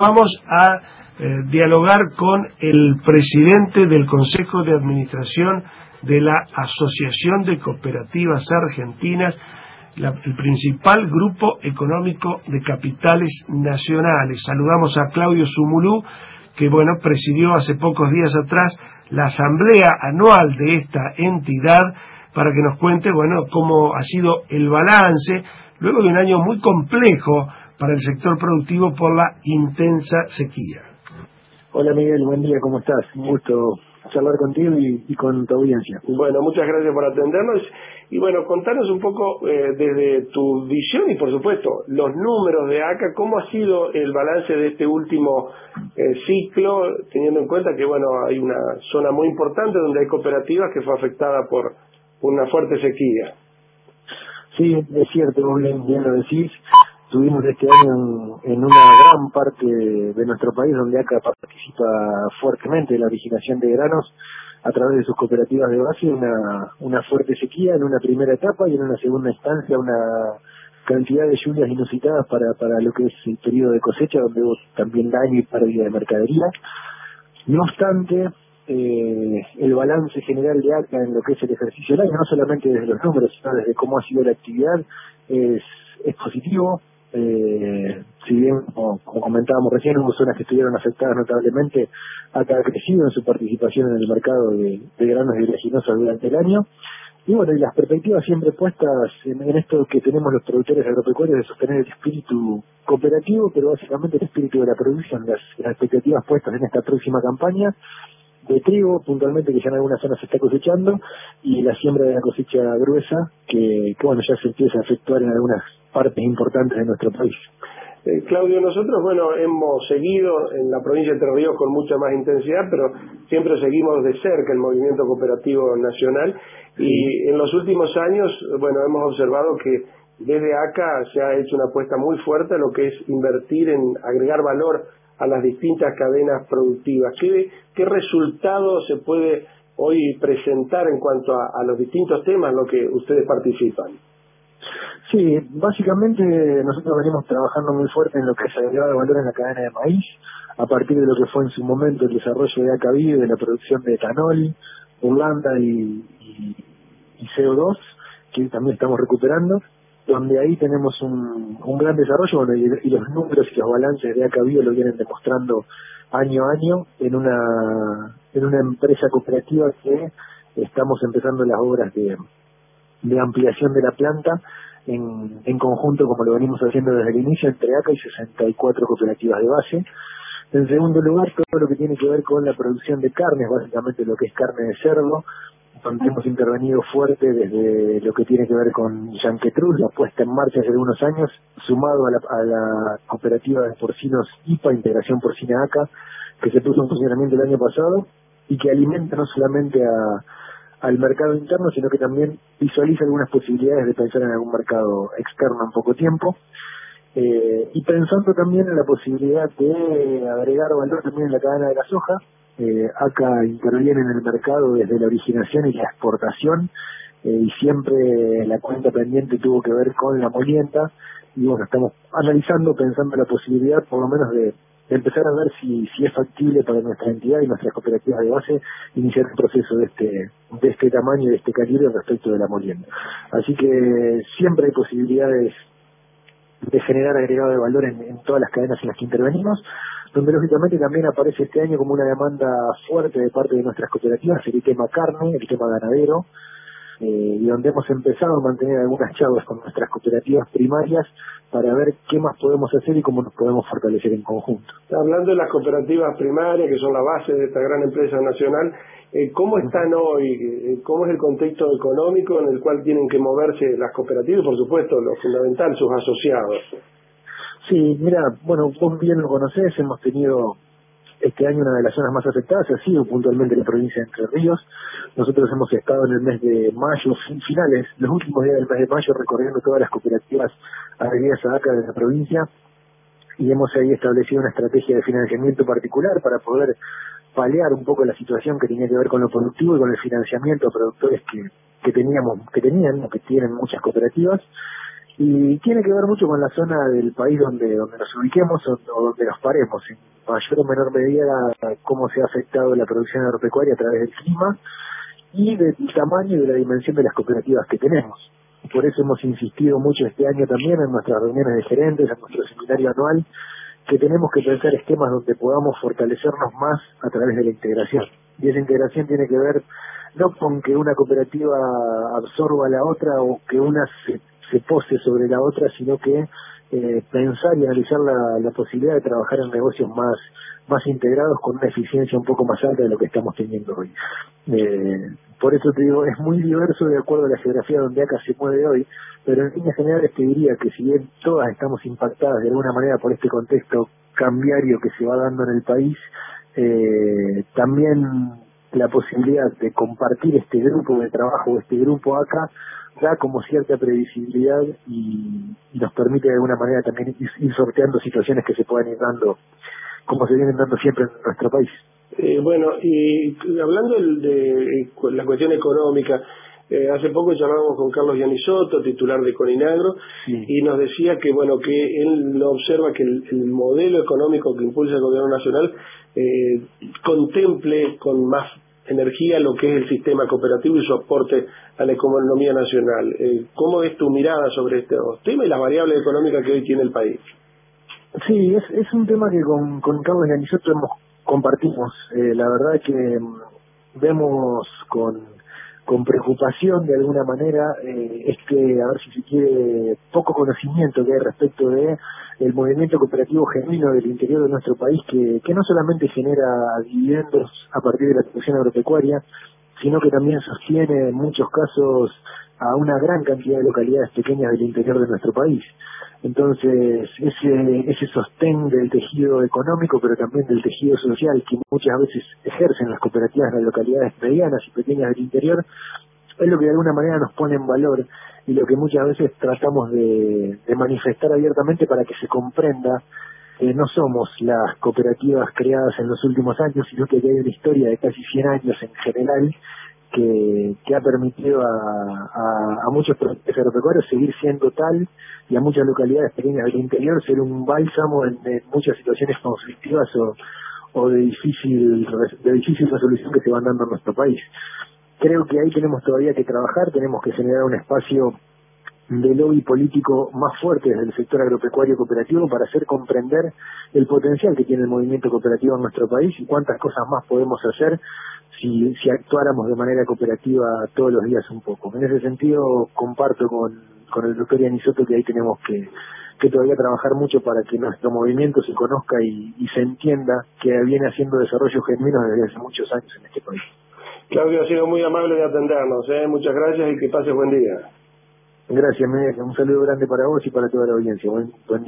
Vamos a dialogar con el presidente del Consejo de Administración de la Asociación de Cooperativas Argentinas, el principal grupo económico de capitales nacionales. Saludamos a Claudio Zumulú, que presidió hace pocos días atrás la asamblea anual de esta entidad, para que nos cuente cómo ha sido el balance luego de un año muy complejo para el sector productivo por la intensa sequía. Hola Miguel, buen día, ¿cómo estás? Un gusto charlar contigo y con tu audiencia. Muchas gracias por atendernos y contanos un poco desde tu visión y por supuesto los números de ACA, cómo ha sido el balance de este último ciclo, teniendo en cuenta que hay una zona muy importante donde hay cooperativas que fue afectada por una fuerte sequía. Sí, es cierto, vos bien lo decís. Tuvimos este año en una gran parte de nuestro país donde ACA participa fuertemente en la originación de granos a través de sus cooperativas de base, una fuerte sequía en una primera etapa y en una segunda instancia una cantidad de lluvias inusitadas para lo que es el periodo de cosecha, donde hubo también daño y pérdida de mercadería. No obstante, el balance general de ACA en lo que es el ejercicio del año, no solamente desde los números, sino desde cómo ha sido la actividad, es positivo. Si bien, como comentábamos recién, hubo zonas que estuvieron afectadas notablemente, ACA ha crecido en su participación en el mercado de granos y oleaginosas durante el año. Y y las perspectivas siempre puestas en esto que tenemos los productores agropecuarios de sostener el espíritu cooperativo, pero básicamente el espíritu de la producción, las expectativas puestas en esta próxima campaña de trigo, puntualmente, que ya en algunas zonas se está cosechando, y la siembra de la cosecha gruesa, que ya se empieza a efectuar en algunas partes importantes de nuestro país. Claudio, nosotros hemos seguido en la provincia de Entre Ríos con mucha más intensidad, pero siempre seguimos de cerca el movimiento cooperativo nacional, y en los últimos años hemos observado que desde ACA se ha hecho una apuesta muy fuerte a lo que es invertir en agregar valor a las distintas cadenas productivas. ¿Qué resultado se puede hoy presentar en cuanto a los distintos temas en los que ustedes participan? Sí, básicamente nosotros venimos trabajando muy fuerte en lo que es agregado de valor en la cadena de maíz, a partir de lo que fue en su momento el desarrollo de ACAVID, de la producción de etanol, Urlanda y CO2, que también estamos recuperando, donde ahí tenemos un gran desarrollo, y los números y los balances de ACAVID lo vienen demostrando año a año en una empresa cooperativa que estamos empezando las obras de ampliación de la planta en conjunto, como lo venimos haciendo desde el inicio, entre ACA y 64 cooperativas de base. En segundo lugar, todo lo que tiene que ver con la producción de carnes, básicamente lo que es carne de cerdo, donde hemos intervenido fuerte desde lo que tiene que ver con Yanquetruz, la puesta en marcha hace algunos años, sumado a la cooperativa de porcinos IPA, Integración Porcina ACA, que se puso en funcionamiento el año pasado y que alimenta no solamente al mercado interno, sino que también visualiza algunas posibilidades de pensar en algún mercado externo en poco tiempo, y pensando también en la posibilidad de agregar valor también en la cadena de la soja. ACA interviene en el mercado desde la originación y la exportación, y siempre la cuenta pendiente tuvo que ver con la molienda, y estamos analizando, pensando en la posibilidad por lo menos de empezar a ver si es factible para nuestra entidad y nuestras cooperativas de base iniciar un proceso de este tamaño y de este calibre respecto de la molienda. Así que siempre hay posibilidades de generar agregado de valor en todas las cadenas en las que intervenimos, donde lógicamente también aparece este año como una demanda fuerte de parte de nuestras cooperativas el tema carne, el tema ganadero, y donde hemos empezado a mantener algunas charlas con nuestras cooperativas primarias para ver qué más podemos hacer y cómo nos podemos fortalecer en conjunto. Hablando de las cooperativas primarias, que son la base de esta gran empresa nacional, ¿cómo están hoy? ¿Cómo es el contexto económico en el cual tienen que moverse las cooperativas y, por supuesto, lo fundamental, sus asociados? Sí, mira, vos bien lo conocés, hemos tenido este año una de las zonas más afectadas ha sido puntualmente la provincia de Entre Ríos. Nosotros hemos estado en el mes de mayo, finales, los últimos días del mes de mayo, recorriendo todas las cooperativas adheridas a ACA de la provincia, y hemos ahí establecido una estrategia de financiamiento particular para poder paliar un poco la situación que tenía que ver con lo productivo y con el financiamiento a productores que tienen muchas cooperativas. Y tiene que ver mucho con la zona del país donde nos ubiquemos o donde nos paremos, en mayor o menor medida cómo se ha afectado la producción agropecuaria a través del clima y del tamaño y de la dimensión de las cooperativas que tenemos. Por eso hemos insistido mucho este año también en nuestras reuniones de gerentes, en nuestro seminario anual, que tenemos que pensar esquemas donde podamos fortalecernos más a través de la integración. Y esa integración tiene que ver no con que una cooperativa absorba a la otra o que una se pose sobre la otra, sino que pensar y analizar la posibilidad de trabajar en negocios más integrados con una eficiencia un poco más alta de lo que estamos teniendo hoy. Por eso te digo, es muy diverso de acuerdo a la geografía donde acá se mueve hoy, pero en líneas generales te diría que si bien todas estamos impactadas de alguna manera por este contexto cambiario que se va dando en el país, también la posibilidad de compartir este grupo de trabajo, este grupo acá, da como cierta previsibilidad y nos permite de alguna manera también ir sorteando situaciones que se puedan ir dando, como se vienen dando siempre en nuestro país. Bueno, y hablando de la cuestión económica, hace poco charlábamos con Carlos Giannisotto, titular de Coninagro, sí, y nos decía que bueno, que él lo observa que el modelo económico que impulsa el gobierno nacional contemple con más energía lo que es el sistema cooperativo y su aporte a la economía nacional. ¿Cómo es tu mirada sobre estos temas y las variables económicas que hoy tiene el país? Sí, es un tema que con Carlos Giannisotto compartimos. La verdad que vemos con preocupación de alguna manera a ver si se quiere, poco conocimiento que hay respecto de el movimiento cooperativo genuino del interior de nuestro país que no solamente genera dividendos a partir de la producción agropecuaria, sino que también sostiene en muchos casos a una gran cantidad de localidades pequeñas del interior de nuestro país. Entonces, ese sostén del tejido económico, pero también del tejido social que muchas veces ejercen las cooperativas en las localidades medianas y pequeñas del interior, es lo que de alguna manera nos pone en valor y lo que muchas veces tratamos de manifestar abiertamente para que se comprenda que no somos las cooperativas creadas en los últimos años, sino que hay una historia de casi 100 años en general que ha permitido a muchos productores agropecuarios seguir siendo tal y a muchas localidades pequeñas del interior ser un bálsamo en muchas situaciones conflictivas o de difícil resolución que se van dando en nuestro país. Creo que ahí tenemos todavía que trabajar, tenemos que generar un espacio de lobby político más fuerte desde el sector agropecuario cooperativo para hacer comprender el potencial que tiene el movimiento cooperativo en nuestro país y cuántas cosas más podemos hacer si actuáramos de manera cooperativa todos los días un poco. En ese sentido comparto con el doctor Giannisotto que ahí tenemos que todavía trabajar mucho para que nuestro movimiento se conozca y se entienda que viene haciendo desarrollo genuino desde hace muchos años en este país. Claudio, ha sido muy amable de atendernos, muchas gracias y que pases buen día. Gracias, Miguel. Un saludo grande para vos y para toda la audiencia. Buen día.